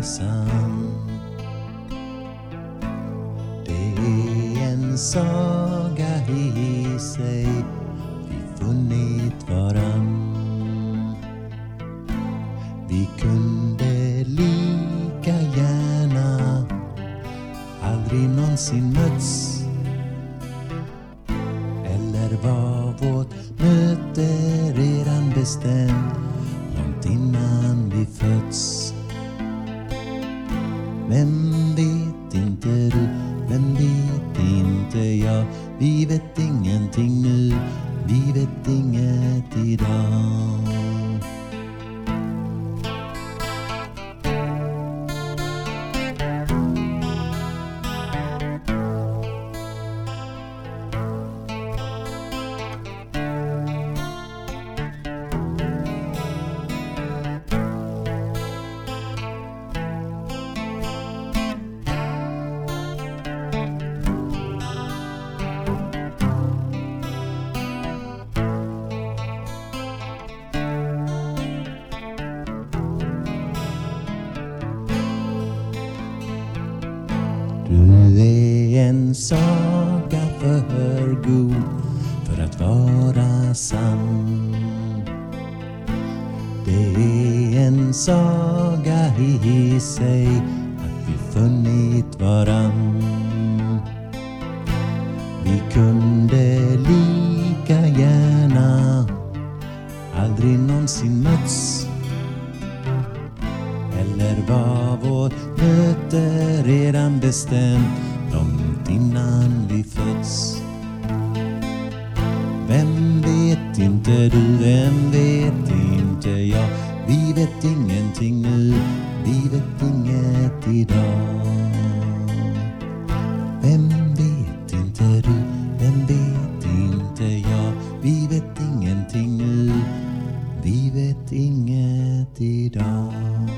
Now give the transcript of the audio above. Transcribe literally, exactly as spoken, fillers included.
sann. Det är en saga i sig, vi funnit varann. Vi kunde lika gärna aldrig någonsin mötts. Eller var vårt möte redan bestämt långt innan vi fötts. Vem vet inte du, vem vet inte jag. Vi vet ingenting nu, vi vet inget idag. Du är en saga för god för att vara sann. Det är en saga i sig att vi funnit varann. Vi kunde lika gärna aldrig någonsin mötts. Eller var vårt möte redan bestämt långt innan vi fötts. Vem vet inte du, vem vet inte jag. Vi vet ingenting nu, vi vet inget idag. Vem vet inte du, vem vet inte jag. Vi vet ingenting nu, vi vet inget idag.